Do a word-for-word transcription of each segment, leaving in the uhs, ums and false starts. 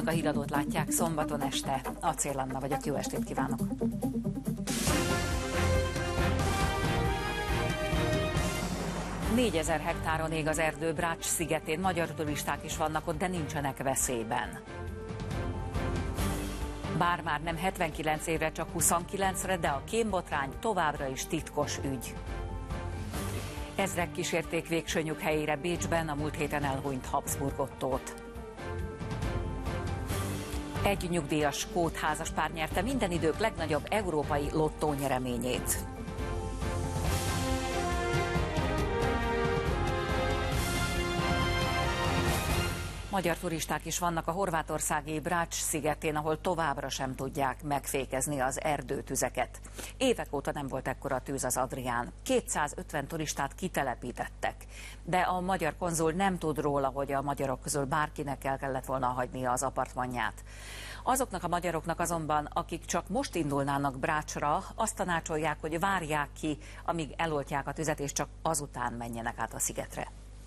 Ritka Híradót látják szombaton este. Acél Anna vagyok, jó estét kívánok! négyezer hektáron ég az erdő Brač szigetén, magyar turisták is vannak ott, de nincsenek veszélyben. Bár már nem hetvenkilenc évre, csak huszonkilencre, de a kémbotrány továbbra is titkos ügy. Ezrek kísérték végső nyughelyére Bécsben a múlt héten elhunyt Habsburg Ottót. Egy nyugdíjas skót házaspár nyerte minden idők legnagyobb európai lottó nyereményét. Magyar turisták is vannak a horvátországi Brač szigetén, ahol továbbra sem tudják megfékezni az erdőtüzeket. Évek óta nem volt ekkora tűz az Adrián. kétszázötven turistát kitelepítettek, de a magyar konzul nem tud róla, hogy a magyarok közül bárkinek el kellett volna hagynia az apartmanját. Azoknak a magyaroknak azonban, akik csak most indulnának Bračra, azt tanácsolják, hogy várják ki, amíg eloltják a tüzet, és csak azután menjenek át a szigetre.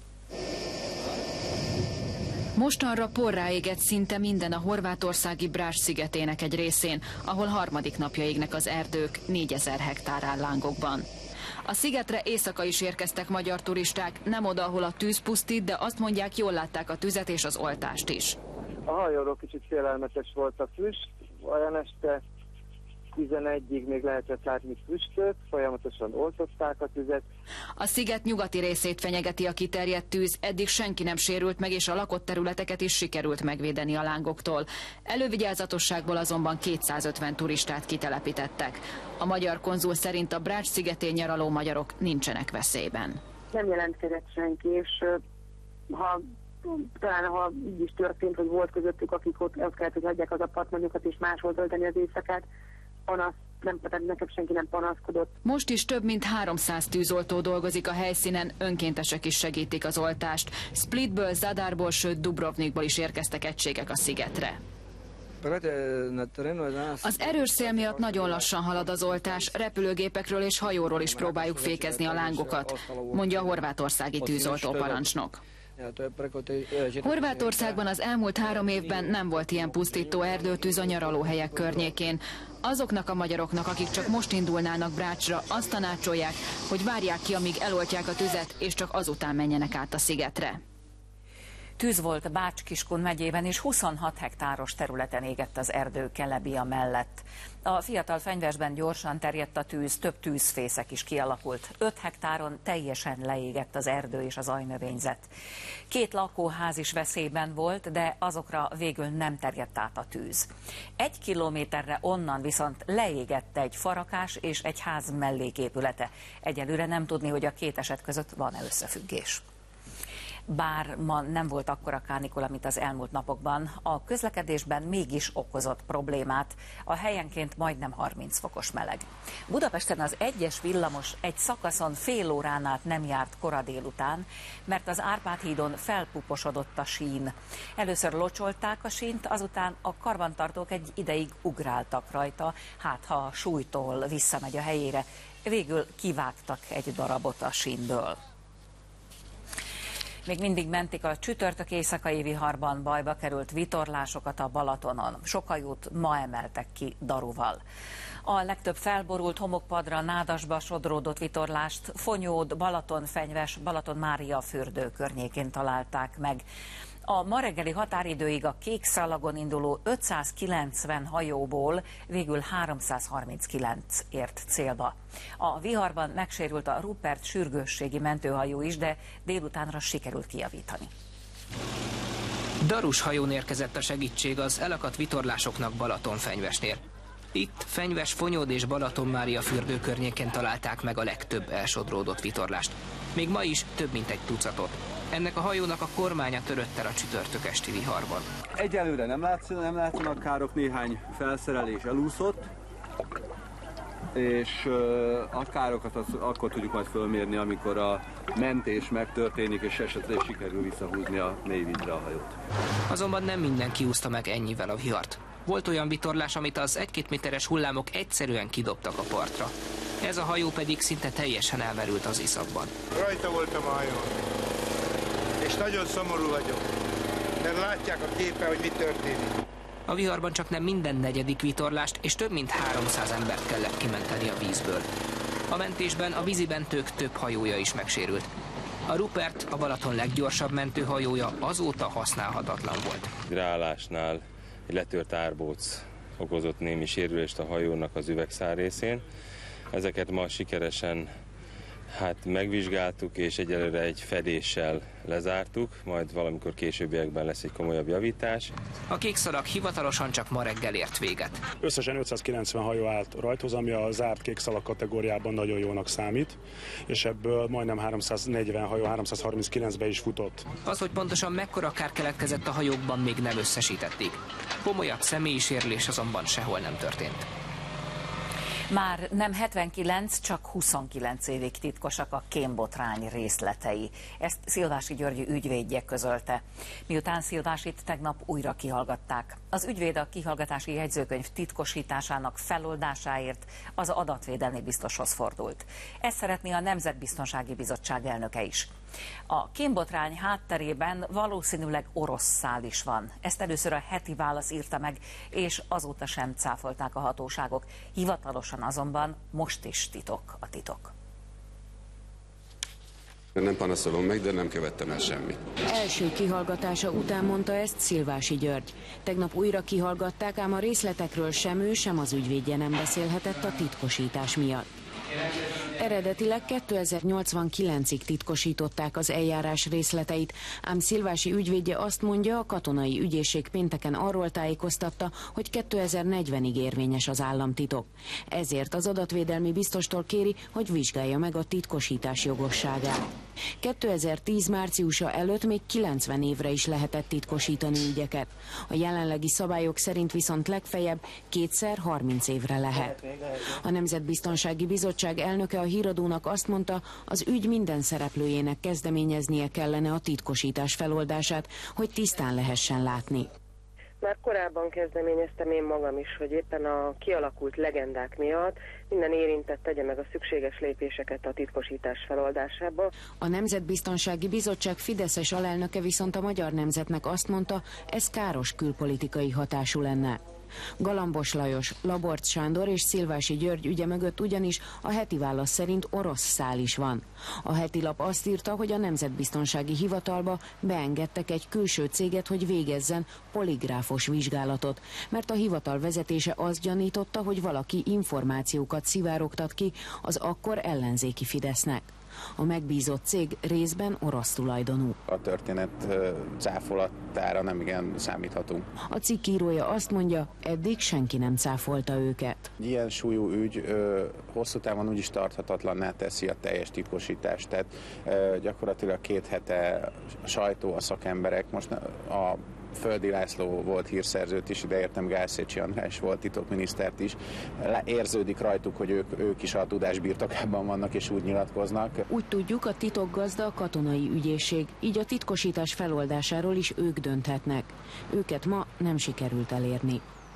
Mostanra porrá égett szinte minden a horvátországi Brač szigetének egy részén, ahol harmadik napja égnek az erdők négyezer hektár áll lángokban. A szigetre éjszaka is érkeztek magyar turisták, nem oda, ahol a tűz pusztít, de azt mondják, jól látták a tüzet és az oltást is. A hajóról kicsit félelmetes volt a füst, olyan este tizenegyig még lehetett látni füstöt, folyamatosan oltották a tüzet. A sziget nyugati részét fenyegeti a kiterjedt tűz, eddig senki nem sérült meg, és a lakott területeket is sikerült megvédeni a lángoktól. Elővigyázatosságból azonban kétszázötven turistát kitelepítettek. A magyar konzul szerint a Brač szigetén nyaraló magyarok nincsenek veszélyben. Nem jelentkezett senki, és ha talán ha így is történt, hogy volt közöttük, akik ott el kellett, hogy hagyják az apartmanjukat és máshol tölteni az éjszakát, panasz, nem, tehát nekem senki nem panaszkodott. Most is több mint háromszáz tűzoltó dolgozik a helyszínen, önkéntesek is segítik az oltást. Splitből, Zadarból, sőt Dubrovnikból is érkeztek egységek a szigetre. Az erős szél miatt nagyon lassan halad az oltás, repülőgépekről és hajóról is próbáljuk fékezni a lángokat, mondja a horvátországi tűzoltó parancsnok. Horvátországban az elmúlt három évben nem volt ilyen pusztító erdőtűz a nyaralóhelyek környékén. Azoknak a magyaroknak, akik csak most indulnának Bračra, azt tanácsolják, hogy várják ki, amíg eloltják a tüzet, és csak azután menjenek át a szigetre. Tűz volt Bács-Kiskun megyében, és huszonhat hektáros területen égett az erdő Kelebia mellett. A fiatal fenyvesben gyorsan terjedt a tűz, több tűzfészek is kialakult. öt hektáron teljesen leégett az erdő és az ajnövényzet. Két lakóház is veszélyben volt, de azokra végül nem terjedt át a tűz. Egy kilométerre onnan viszont leégett egy farakás és egy ház melléképülete. Egyelőre nem tudni, hogy a két eset között van-e összefüggés. Bár ma nem volt akkora kánikula, mint az elmúlt napokban, a közlekedésben mégis okozott problémát, a helyenként majdnem harminc fokos meleg. Budapesten az egyes villamos egy szakaszon fél órán át nem járt kora délután, mert az Árpád hídon felpuposodott a sín. Először locsolták a sínt, azután a karbantartók egy ideig ugráltak rajta, hát ha a súlytól visszamegy a helyére, végül kivágtak egy darabot a sínből. Még mindig mentik a csütörtök éjszakai viharban bajba került vitorlásokat a Balatonon. Sok hajót ma emeltek ki daruval. A legtöbb felborult homokpadra, nádasba sodródott vitorlást Fonyód, Balatonfenyves, Balaton-Mária-fürdő környékén találták meg. A ma reggeli határidőig a Kékszalagon induló ötszázkilencven hajóból végül háromszázharminckilenc ért célba. A viharban megsérült a Rupert sürgősségi mentőhajó is, de délutánra sikerült kijavítani. Darus hajón érkezett a segítség az elakadt vitorlásoknak Balatonfenyvesnél. Itt Fenyves, Fonyód és Balaton-Mária-fürdő környéken találták meg a legtöbb elsodródott vitorlást. Még ma is több mint egy tucatot. Ennek a hajónak a kormánya törött el a csütörtök esti viharban. Egyelőre nem, látsz, nem látszanak károk, néhány felszerelés elúszott, és a károkat az akkor tudjuk majd fölmérni, amikor a mentés megtörténik, és esetleg sikerül visszahúzni a mélyvízre a hajót. Azonban nem mindenki úszta meg ennyivel a vihart. Volt olyan vitorlás, amit az egy-két méteres hullámok egyszerűen kidobtak a partra. Ez a hajó pedig szinte teljesen elmerült az iszapban. Rajta voltam a hajón, és nagyon szomorú vagyok. mert látják a képen, hogy mi történik. A viharban csak nem minden negyedik vitorlást és több mint háromszáz embert kellett kimenteni a vízből. A mentésben a vízimentők több hajója is megsérült. A Rupert, a Balaton leggyorsabb mentőhajója, azóta használhatatlan volt. Ráállásnál egy letört árbóc okozott némi sérülést a hajónak az üvegszár részén. Ezeket ma sikeresen hát megvizsgáltuk, és egyelőre egy fedéssel lezártuk, majd valamikor későbbiekben lesz egy komolyabb javítás. A kékszalag hivatalosan csak ma reggel ért véget. Összesen ötszázkilencven hajó állt rajthoz, ami a zárt kékszalag kategóriában nagyon jónak számít, és ebből majdnem háromszáznegyven hajó háromszázharminckilencbe is futott. Az, hogy pontosan mekkora kár keletkezett a hajókban, még nem összesítették. Komolyabb személyi sérülés azonban sehol nem történt. Már nem hetvenkilenc, csak huszonkilenc évig titkosak a kémbotrány részletei. Ezt Szilvási György ügyvédje közölte. Miután Szilvásit tegnap újra kihallgatták. Az ügyvéd a kihallgatási jegyzőkönyv titkosításának feloldásáért az adatvédelmi biztoshoz fordult. Ezt szeretné a Nemzetbiztonsági Bizottság elnöke is. A kémbotrány hátterében valószínűleg orosz szál is van. Ezt először a Heti Válasz írta meg, és azóta sem cáfolták a hatóságok. Hivatalosan azonban most is titok a titok. Nem panaszolom meg, de nem követtem el semmit. Első kihallgatása után mondta ezt Szilvási György. Tegnap újra kihallgatták, ám a részletekről sem ő, sem az ügyvédje nem beszélhetett a titkosítás miatt. Eredetileg kétezer-nyolcvankilencig titkosították az eljárás részleteit, ám Szilvási ügyvédje azt mondja, a katonai ügyészség pénteken arról tájékoztatta, hogy kétezer-negyvenig érvényes az államtitok. Ezért az adatvédelmi biztostól kéri, hogy vizsgálja meg a titkosítás jogosságát. kétezer-tíz márciusa előtt még kilencven évre is lehetett titkosítani ügyeket. A jelenlegi szabályok szerint viszont legfeljebb kétszer harminc évre lehet. A Nemzetbiztonsági Bizottság elnöke a Híradónak azt mondta, az ügy minden szereplőjének kezdeményeznie kellene a titkosítás feloldását, hogy tisztán lehessen látni. Már korábban kezdeményeztem én magam is, hogy éppen a kialakult legendák miatt minden érintett tegye meg a szükséges lépéseket a titkosítás feloldásába. A Nemzetbiztonsági Bizottság fideszes alelnöke viszont a Magyar Nemzetnek azt mondta, ez káros külpolitikai hatású lenne. Galambos Lajos, Laborc Sándor és Szilvási György ügye mögött ugyanis a Heti Válasz szerint orosz szál is van. A Heti Lap azt írta, hogy a Nemzetbiztonsági Hivatalba beengedtek egy külső céget, hogy végezzen poligráfos vizsgálatot, mert a hivatal vezetése azt gyanította, hogy valaki információkat szivárogtat ki az akkor ellenzéki Fidesznek. A megbízott cég részben orosz tulajdonú. A történet cáfolatára nem igen számíthatunk. A cikk írója azt mondja, eddig senki nem cáfolta őket. Ilyen súlyú ügy ö, hosszú távon úgyis tarthatatlanná teszi a teljes titkosítást. Tehát ö, gyakorlatilag két hete a sajtó, a szakemberek, most a Földi László volt hírszerzőt is, ideértem Gálszécsi András volt titokminisztert is. Érződik rajtuk, hogy ők, ők is a tudás birtokában vannak és úgy nyilatkoznak. Úgy tudjuk, a titokgazda a katonai ügyészség, így a titkosítás feloldásáról is ők dönthetnek. Őket ma nem sikerült elérni.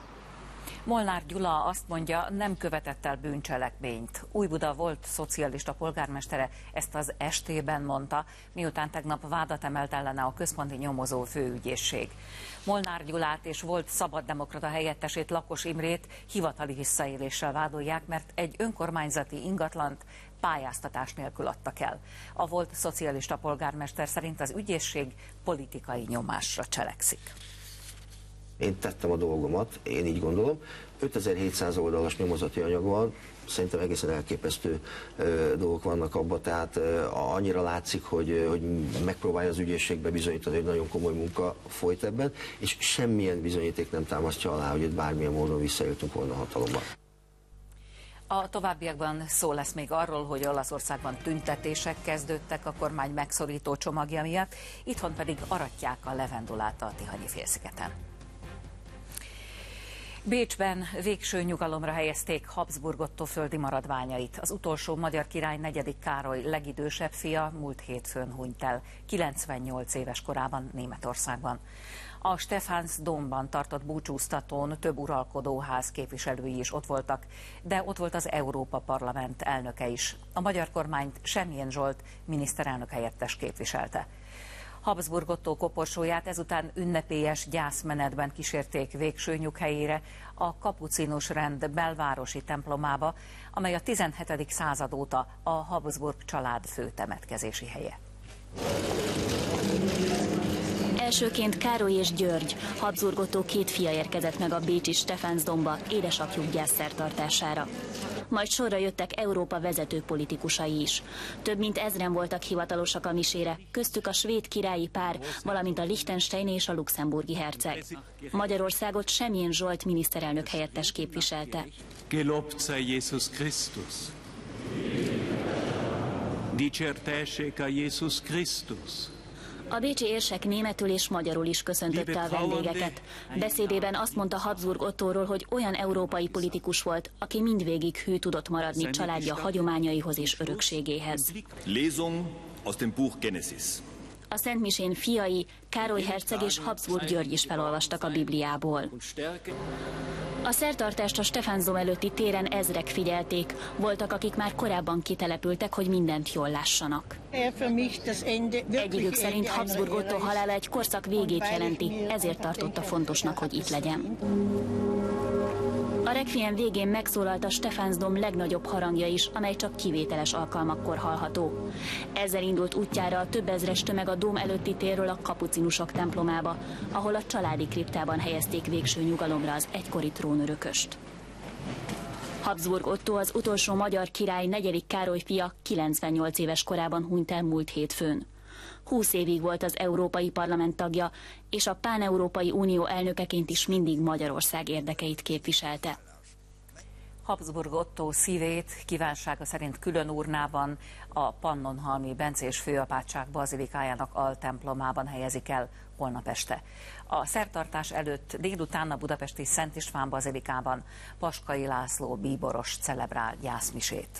Molnár Gyula azt mondja, nem követett el bűncselekményt. Újbuda volt szocialista polgármestere, ezt az estében mondta, miután tegnap vádat emelt ellene a központi nyomozó főügyészség. Molnár Gyulát és volt szabaddemokrata helyettesét, Lakos Imrét hivatali visszaéléssel vádolják, mert egy önkormányzati ingatlant pályáztatás nélkül adtak el. A volt szocialista polgármester szerint az ügyészség politikai nyomásra cselekszik. Én tettem a dolgomat, én így gondolom. ötezer-hétszáz oldalas nyomozati anyag van, szerintem egészen elképesztő ö, dolgok vannak abban, tehát ö, annyira látszik, hogy, hogy megpróbálja az ügyészségbe bizonyítani, hogy nagyon komoly munka folyt ebben, és semmilyen bizonyíték nem támasztja alá, hogy itt bármilyen módon visszajöttünk volna a hatalomba. A továbbiakban szó lesz még arról, hogy Olaszországban tüntetések kezdődtek a kormány megszorító csomagja miatt, itthon pedig aratják a levendulát a Tihanyi félszigeten. Bécsben végső nyugalomra helyezték Habsburg Ottó földi maradványait. Az utolsó magyar király negyedik Károly legidősebb fia múlt hétfőn hunyt el, kilencvennyolc éves korában Németországban. A Stephans Dómban tartott búcsúztatón több uralkodóház képviselői is ott voltak, de ott volt az Európa Parlament elnöke is. A magyar kormányt Semjén Zsolt miniszterelnök helyettes képviselte. Habsburg Ottó koporsóját ezután ünnepélyes gyászmenetben kísérték végső nyughelyére, a kapucinus rend belvárosi templomába, amely a tizenhetedik század óta a Habsburg család fő temetkezési helye. Elsőként Károly és György, Habsburg Ottó két fia érkezett meg a bécsi Stephansdomba édesapjuk gyászszertartására. Majd sorra jöttek Európa vezető politikusai is. Több mint ezren voltak hivatalosak a misére, köztük a svéd királyi pár, valamint a Liechtensteini és a luxemburgi herceg. Magyarországot Semjén Zsolt miniszterelnök helyettes képviselte. Gelobt sei Jézus Krisztus. Dicsértessék a Jézus Krisztus. A bécsi érsek németül és magyarul is köszöntötte a vendégeket. Beszédében azt mondta Habsburg Ottóról, hogy olyan európai politikus volt, aki mindvégig hű tudott maradni családja hagyományaihoz és örökségéhez. Lesung aus dem Buch Genesis. A szentmisén fiai, Károly herceg és Habsburg György is felolvastak a Bibliából. A szertartást a Stephansdom előtti téren ezrek figyelték, voltak, akik már korábban kitelepültek, hogy mindent jól lássanak. Egyikük szerint Habsburg Ottó halála egy korszak végét jelenti, ezért tartotta fontosnak, hogy itt legyen. A requiem végén megszólalt a Stephansdom legnagyobb harangja is, amely csak kivételes alkalmakkor hallható. Ezzel indult útjára a több ezres tömeg a dóm előtti térről a kapucinusok templomába, ahol a családi kriptában helyezték végső nyugalomra az egykori trónörököst. Habsburg Ottó, az utolsó magyar király, negyedik Károly fia, kilencvennyolc éves korában hunyt el múlt hétfőn. húsz évig volt az Európai Parlament tagja, és a Pán-Európai Unió elnökeként is mindig Magyarország érdekeit képviselte. Habsburg Ottó szívét kívánsága szerint külön urnában a Pannonhalmi bencés főapátság bazilikájának altemplomában helyezik el holnap este. A szertartás előtt délután a budapesti Szent István bazilikában Paskai László bíboros celebrál gyászmisét.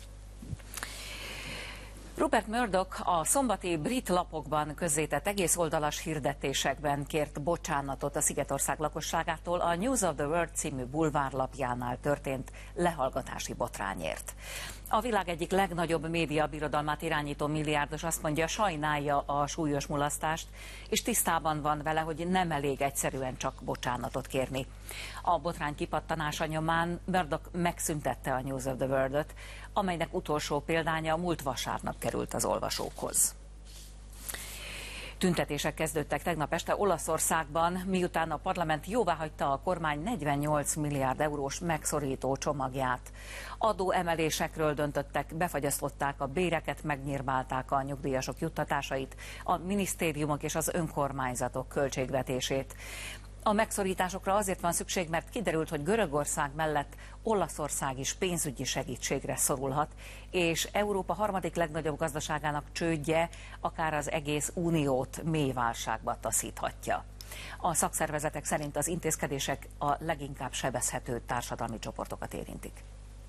Rupert Murdoch a szombati brit lapokban közzétett egész oldalas hirdetésekben kért bocsánatot a Szigetország lakosságától a News of the World című bulvárlapjánál történt lehallgatási botrányért. A világ egyik legnagyobb médiabirodalmát irányító milliárdos azt mondja, sajnálja a súlyos mulasztást, és tisztában van vele, hogy nem elég egyszerűen csak bocsánatot kérni. A botrány kipattanása nyomán Murdoch megszüntette a News of the World-öt, amelynek utolsó példánya múlt vasárnap került az olvasókhoz. Tüntetések kezdődtek tegnap este Olaszországban, miután a parlament jóváhagyta a kormány negyvennyolc milliárd eurós megszorító csomagját. Adóemelésekről döntöttek, befagyasztották a béreket, megnyírbálták a nyugdíjasok juttatásait, a minisztériumok és az önkormányzatok költségvetését. A megszorításokra azért van szükség, mert kiderült, hogy Görögország mellett Olaszország is pénzügyi segítségre szorulhat, és Európa harmadik legnagyobb gazdaságának csődje akár az egész uniót mély válságba taszíthatja. A szakszervezetek szerint az intézkedések a leginkább sebezhető társadalmi csoportokat érintik.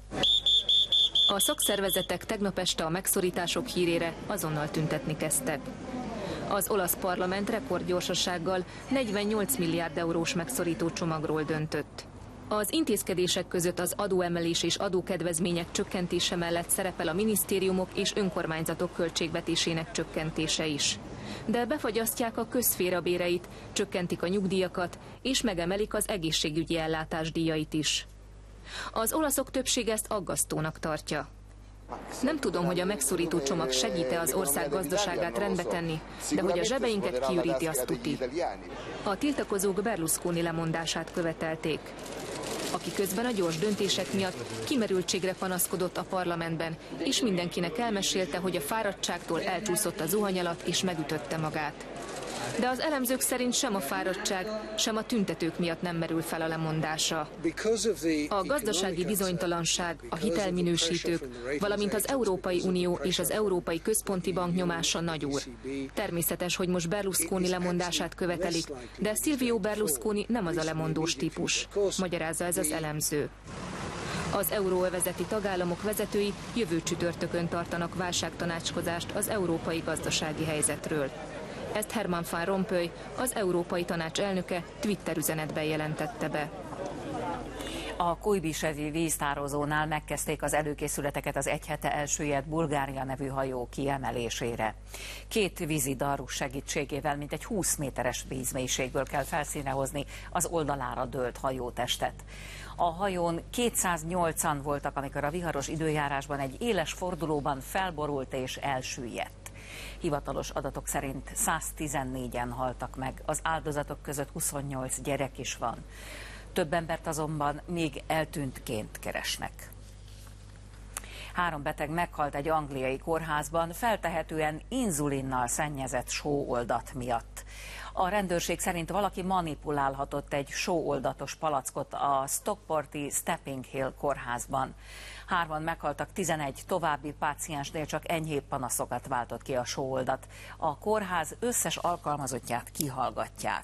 A szakszervezetek tegnap este a megszorítások hírére azonnal tüntetni kezdtek. Az olasz parlament rekordgyorsasággal negyvennyolc milliárd eurós megszorító csomagról döntött. Az intézkedések között az adóemelés és adókedvezmények csökkentése mellett szerepel a minisztériumok és önkormányzatok költségvetésének csökkentése is. De befagyasztják a közszféra béreit, csökkentik a nyugdíjakat és megemelik az egészségügyi ellátás díjait is. Az olaszok többsége ezt aggasztónak tartja. Nem tudom, hogy a megszorító csomag segít-e az ország gazdaságát rendbe tenni, de hogy a zsebeinket kiüríti, azt tuti. A tiltakozók Berlusconi lemondását követelték, aki közben a gyors döntések miatt kimerültségre panaszkodott a parlamentben, és mindenkinek elmesélte, hogy a fáradtságtól elcsúszott a zuhany alatt és megütötte magát. De az elemzők szerint sem a fáradtság, sem a tüntetők miatt nem merül fel a lemondása. A gazdasági bizonytalanság, a hitelminősítők, valamint az Európai Unió és az Európai Központi Bank nyomása nagyúr. Természetes, hogy most Berlusconi lemondását követelik, de Silvio Berlusconi nem az a lemondós típus, magyarázza ez az elemző. Az euróövezeti tagállamok vezetői jövő csütörtökön tartanak válságtanácskozást az európai gazdasági helyzetről. Ezt Herman Van Rompuy, az Európai Tanács elnöke Twitter üzenetben jelentette be. A Kujbisevi víztározónál megkezdték az előkészületeket az egy hete elsüllyedt Bulgária nevű hajó kiemelésére. Két vízidarus segítségével mintegy húsz méteres vízmélységből kell felszínre hozni az oldalára dőlt hajótestet. A hajón kétszáznyolcan voltak, amikor a viharos időjárásban egy éles fordulóban felborult és elsüllyedt. Hivatalos adatok szerint száztizennégyen haltak meg, az áldozatok között huszonnyolc gyerek is van. Több embert azonban még eltűntként keresnek. Három beteg meghalt egy angliai kórházban, feltehetően inzulinnal szennyezett sóoldat miatt. A rendőrség szerint valaki manipulálhatott egy sóoldatos palackot a Stockporti Stepping Hill kórházban. Hárman meghaltak, tizenegy további páciensnél csak enyhébb panaszokat váltott ki a sóoldat. A kórház összes alkalmazottját kihallgatják.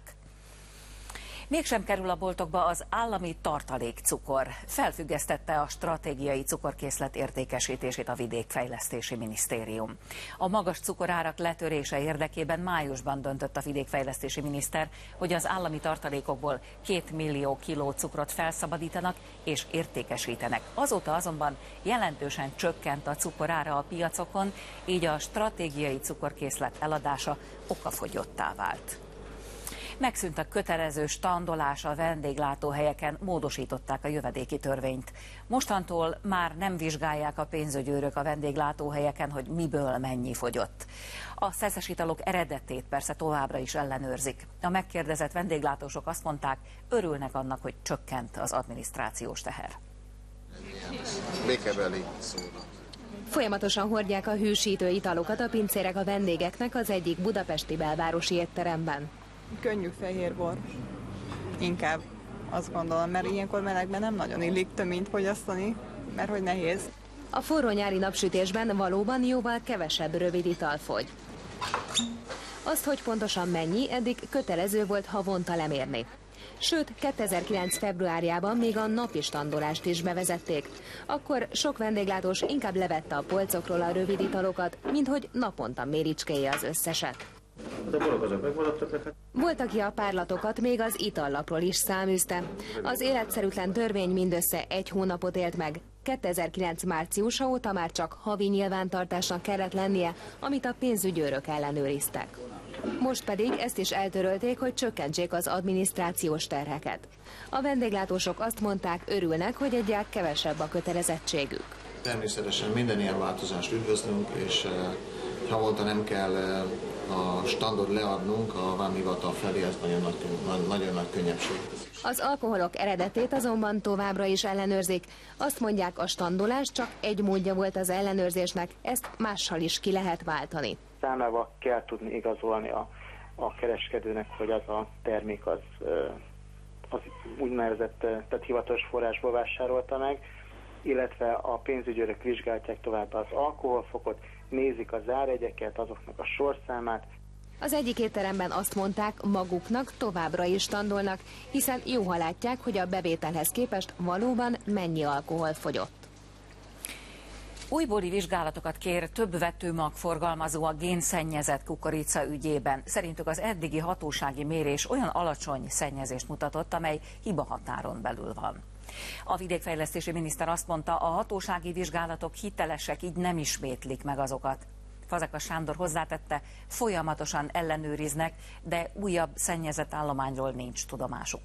Mégsem kerül a boltokba az állami tartalékcukor. Felfüggesztette a stratégiai cukorkészlet értékesítését a Vidékfejlesztési Minisztérium. A magas cukorárak letörése érdekében májusban döntött a vidékfejlesztési miniszter, hogy az állami tartalékokból két millió kiló cukrot felszabadítanak és értékesítenek. Azóta azonban jelentősen csökkent a cukorára a piacokon, így a stratégiai cukorkészlet eladása okafogyottá vált. Megszűnt a kötelező standolás a vendéglátóhelyeken, módosították a jövedéki törvényt. Mostantól már nem vizsgálják a pénzügyőrök a vendéglátóhelyeken, hogy miből mennyi fogyott. A szeszes italok eredetét persze továbbra is ellenőrzik. A megkérdezett vendéglátósok azt mondták, örülnek annak, hogy csökkent az adminisztrációs teher. Békebeli szónak. Folyamatosan hordják a hűsítő italokat a pincérek a vendégeknek az egyik budapesti belvárosi étteremben. Könnyű fehér bor. Inkább azt gondolom, mert ilyenkor melegben nem nagyon illik töményt fogyasztani, mert hogy nehéz. A forró nyári napsütésben valóban jóval kevesebb rövid ital fogy. Azt, hogy pontosan mennyi, eddig kötelező volt havonta lemérni. Sőt, kétezer-kilenc februárjában még a napi standolást is bevezették. Akkor sok vendéglátós inkább levette a polcokról a rövid italokat, mint hogy naponta méricskéje az összeset. Volt, aki a párlatokat még az itallapról is száműzte. Az életszerűtlen törvény mindössze egy hónapot élt meg. kétezer-kilenc márciusa óta már csak havi nyilvántartásnak kellett lennie, amit a pénzügyőrök ellenőriztek. Most pedig ezt is eltörölték, hogy csökkentsék az adminisztrációs terheket. A vendéglátósok azt mondták, örülnek, hogy egyáltalán kevesebb a kötelezettségük. Természetesen minden ilyen változást üdvözlünk, és havonta nem kell a standot leadnunk a vámhivatal felé, ez nagyon nagy, nagyon nagy könnyebbség. Az alkoholok eredetét azonban továbbra is ellenőrzik. Azt mondják, a standolás csak egy módja volt az ellenőrzésnek, ezt mással is ki lehet váltani. Számlával kell tudni igazolni a, a kereskedőnek, hogy az a termék az, az úgynevezett, tehát hivatalos forrásból vásárolta meg, illetve a pénzügyőrök vizsgálják tovább az alkoholfokot, nézik a zárjegyeket, azoknak a sorszámát. Az egyik étteremben azt mondták, maguknak továbbra is standolnak, hiszen jó, ha látják, hogy a bevételhez képest valóban mennyi alkohol fogyott. Újbóli vizsgálatokat kér több vetőmag forgalmazó a génszennyezett kukorica ügyében. Szerintük az eddigi hatósági mérés olyan alacsony szennyezést mutatott, amely hibahatáron belül van. A vidékfejlesztési miniszter azt mondta, a hatósági vizsgálatok hitelesek, így nem ismétlik meg azokat. Fazekas Sándor hozzátette, folyamatosan ellenőriznek, de újabb szennyezett állományról nincs tudomásuk.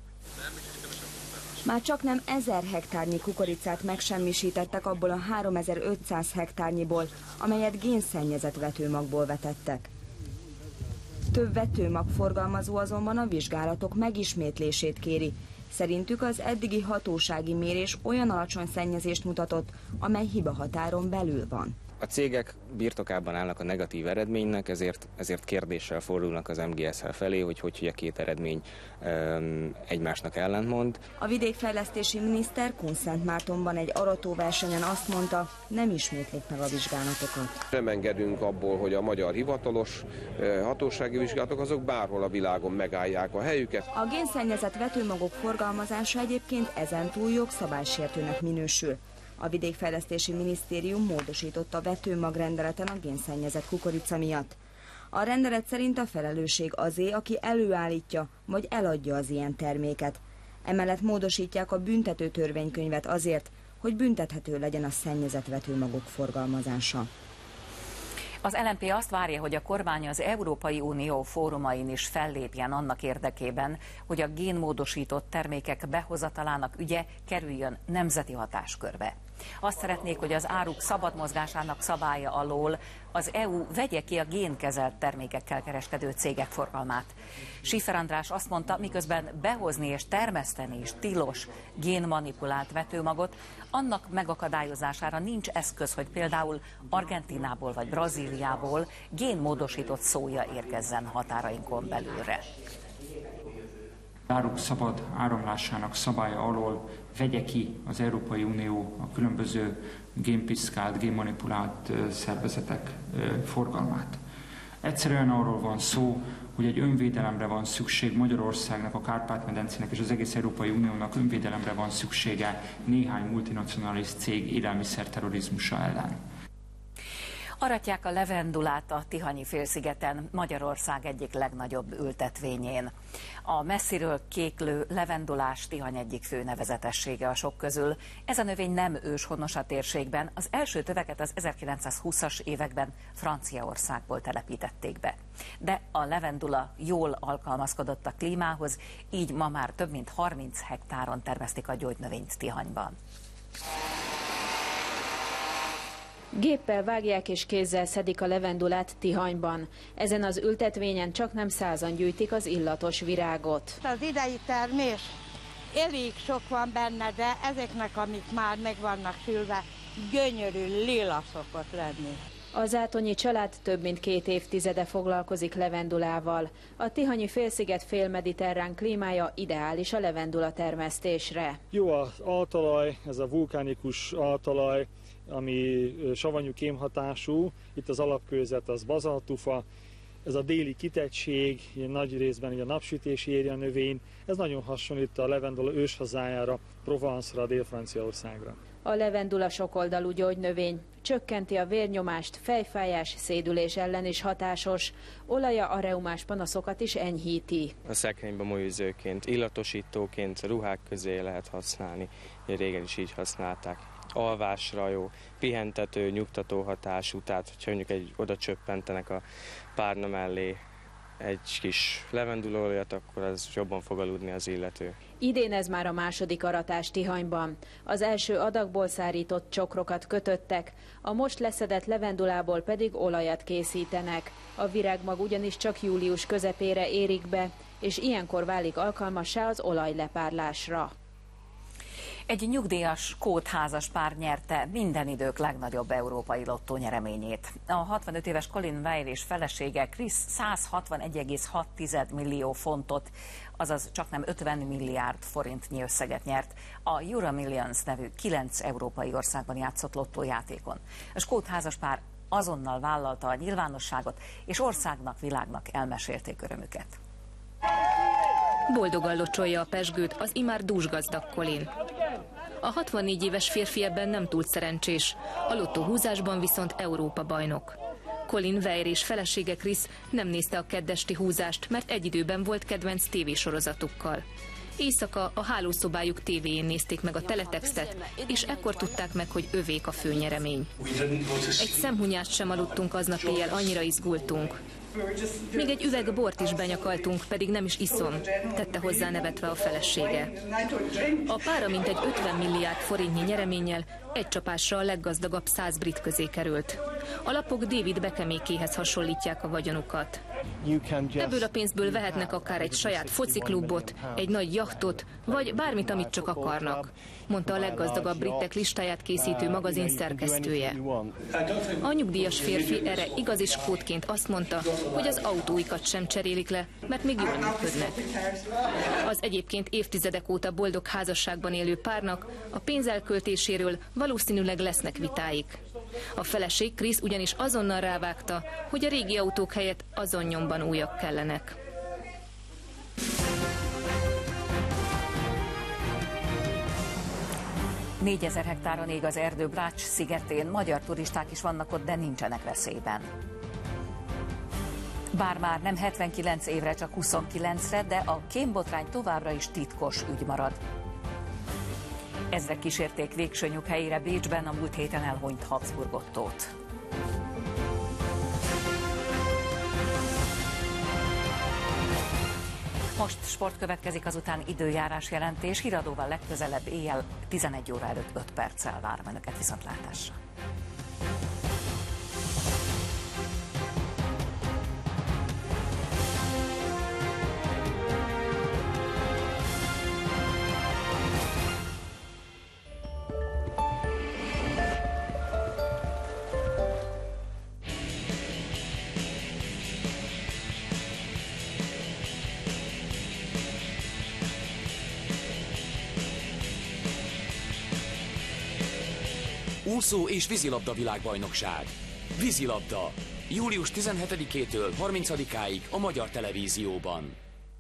Már csaknem ezer hektárnyi kukoricát megsemmisítettek abból a háromezer-ötszáz hektárnyiból, amelyet génszennyezett vetőmagból vetettek. Több vetőmag forgalmazó azonban a vizsgálatok megismétlését kéri. Szerintük az eddigi hatósági mérés olyan alacsony szennyezést mutatott, amely hibahatáron belül van. A cégek birtokában állnak a negatív eredménynek, ezért, ezért kérdéssel fordulnak az em gé es há felé, hogy hogy, hogy a két eredmény um, egymásnak ellentmond. A vidékfejlesztési miniszter Kunszentmártonban egy aratóversenyen azt mondta, nem ismétlik meg a vizsgálatokat. Nem engedünk abból, hogy a magyar hivatalos hatósági vizsgálatok azok bárhol a világon megállják a helyüket. A génszennyezett vetőmagok forgalmazása egyébként ezentúl jogszabálysértőnek minősül. A Vidékfejlesztési Minisztérium módosította a vetőmagrendeleten a génszennyezett kukorica miatt. A rendelet szerint a felelősség azé, aki előállítja vagy eladja az ilyen terméket. Emellett módosítják a büntető törvénykönyvet azért, hogy büntethető legyen a szennyezett vetőmagok forgalmazása. Az el en pé azt várja, hogy a kormány az Európai Unió fórumain is fellépjen annak érdekében, hogy a génmódosított termékek behozatalának ügye kerüljön nemzeti hatáskörbe. Azt szeretnék, hogy az áruk szabad mozgásának szabálya alól az é u vegye ki a génkezelt termékekkel kereskedő cégek forgalmát. Schiffer András azt mondta, miközben behozni és termeszteni is tilos génmanipulált vetőmagot, annak megakadályozására nincs eszköz, hogy például Argentínából vagy Brazíliából génmódosított szója érkezzen határainkon belülre. Áruk szabad áramlásának szabálya alól vegye ki az Európai Unió a különböző génpiszkált, génmanipulált szervezetek forgalmát. Egyszerűen arról van szó, hogy egy önvédelemre van szükség Magyarországnak, a Kárpát-medencének és az egész Európai Uniónak önvédelemre van szüksége néhány multinacionális cég élelmiszerterrorizmusa ellen. Aratják a levendulát a Tihanyi félszigeten, Magyarország egyik legnagyobb ültetvényén. A messziről kéklő levendulás Tihany egyik fő nevezetessége a sok közül. Ez a növény nem őshonos a térségben, az első töveket az ezerkilencszázhúszas években Franciaországból telepítették be. De a levendula jól alkalmazkodott a klímához, így ma már több mint harminc hektáron termesztik a gyógynövényt Tihanyban. Géppel vágják és kézzel szedik a levendulát Tihanyban. Ezen az ültetvényen csaknem százan gyűjtik az illatos virágot. Az idei termés elég sok van benne, de ezeknek, amik már meg vannak sülve, gyönyörű lila szokott lenni. A zátonyi család több mint két évtizede foglalkozik levendulával. A Tihanyi félsziget félmediterrán klímája ideális a levendula termesztésre. Jó az altalaj, ez a vulkánikus altalaj, ami savanyú kémhatású, itt az alapkőzet az bazaltufa, ez a déli kitettség, ilyen nagy részben a napsütés éri a növény, ez nagyon hasonlít a levendula őshazájára, Provence-ra, Dél-Franciaországra. A levendula sokoldalú gyógynövény, csökkenti a vérnyomást, fejfájás, szédülés ellen is hatásos, olaja a reumás panaszokat is enyhíti. A szekrénybe molyűzőként, illatosítóként, ruhák közé lehet használni, régen is így használták. Alvásra jó, pihentető, nyugtató hatású, tehát hogyha mondjuk egy, oda csöppentenek a párna mellé egy kis levendulóolajat, akkor az jobban fog aludni az illető. Idén ez már a második aratás Tihanyban. Az első adagból szárított csokrokat kötöttek, a most leszedett levendulából pedig olajat készítenek. A virágmag ugyanis csak július közepére érik be, és ilyenkor válik alkalmassá az olajlepárlásra. Egy nyugdíjas skót házas pár nyerte minden idők legnagyobb európai lottó nyereményét. A hatvanöt éves Colin Weir és felesége Chris száz hatvanegy egész hat millió fontot, azaz csaknem ötven milliárd forintnyi összeget nyert a Euromillions nevű kilenc európai országban játszott lottójátékon. A skót házas pár azonnal vállalta a nyilvánosságot, és országnak, világnak elmesélték örömüket. Boldogan locsolja a pezsgőt az immár dúsgazdag Colin. A hatvannégy éves férfi ebben nem túl szerencsés, a lottóhúzásban viszont Európa bajnok. Colin Weir és felesége Chris nem nézte a keddesti húzást, mert egy időben volt kedvenc tévésorozatukkal. Éjszaka a hálószobájuk tévéjén nézték meg a teletextet, és ekkor tudták meg, hogy övék a főnyeremény. Egy szemhunyást sem aludtunk aznap éjjel, annyira izgultunk. Még egy üveg bort is benyakaltunk, pedig nem is iszom, tette hozzá nevetve a felesége. A pára mintegy ötven milliárd forintnyi nyereménnyel egy csapásra a leggazdagabb száz brit közé került. A lapok David Beckhamékéhez hasonlítják a vagyonukat. Ebből a pénzből vehetnek akár egy saját fociklubot, egy nagy jachtot, vagy bármit, amit csak akarnak, mondta a leggazdagabb britek listáját készítő magazin szerkesztője. A nyugdíjas férfi erre igazi skótként azt mondta, hogy az autóikat sem cserélik le, mert még jól működnek. Az egyébként évtizedek óta boldog házasságban élő párnak a pénz elköltéséről valószínűleg lesznek vitáik. A feleség Chris ugyanis azonnal rávágta, hogy a régi autók helyett azon nyomban újak kellenek. négyezer hektáron ég az erdő Brač szigetén, magyar turisták is vannak ott, de nincsenek veszélyben. Bár már nem hetvenkilenc évre, csak huszonkilencre, de a kémbotrány továbbra is titkos ügy marad. Ezrek kísérték végső nyughelyére Bécsben a múlt héten elhunyt Habsburg Ottót. Most sport következik, azután időjárás jelentés, híradóval legközelebb éjjel tizenegy óra előtt öt perccel várom önöket, viszontlátásra. Úszó és vízilabda világbajnokság. Vízilabda. július tizenhetedikétől harmincadikáig a Magyar Televízióban.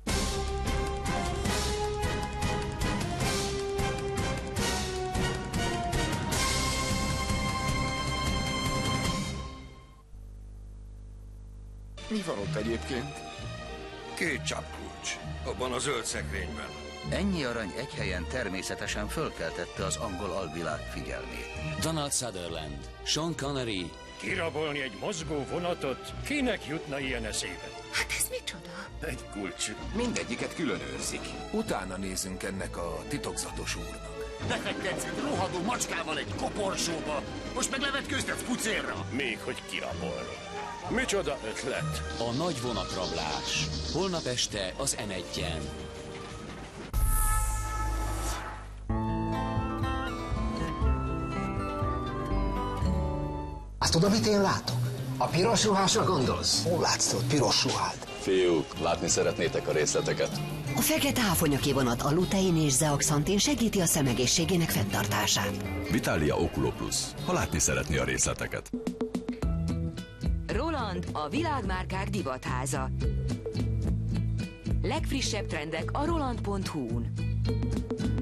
Mi van ott egyébként? Két csappkulcs, abban a zöld szekrényben. Ennyi arany egy helyen természetesen fölkeltette az angol alvilág figyelmét. Donald Sutherland, Sean Connery. Kirabolni egy mozgó vonatot? Kinek jutna ilyen eszébe? Hát ez micsoda? Egy kulcs. Mindegyiket külön őrzik. Utána nézünk ennek a titokzatos úrnak. Befektetsz egy rohadó macskával egy koporsóba, most meg levetkőztetsz pucérra. Még hogy kirabolni. Micsoda ötlet? A nagy vonatrablás. Holnap este az em egyen. Azt tudod, mit én látok? A piros ruhásra gondolsz? Hol látsz ott piros ruhát? Fiúk, látni szeretnétek a részleteket? A fekete áfonyaké vonat a lutein és zeaxantin segíti a szemegészségének fenntartását. Vitalia Oculo Plus, ha látni szeretné a részleteket. Roland, a világmárkák divatháza. Legfrissebb trendek a roland pont hu-n.